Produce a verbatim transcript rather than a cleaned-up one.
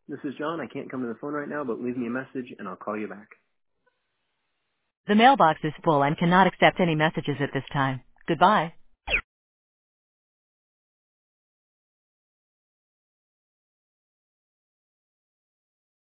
This is John. I can't come to the phone right now, but leave me a message and I'll call you back. The mailbox is full and cannot accept any messages at this time. Goodbye.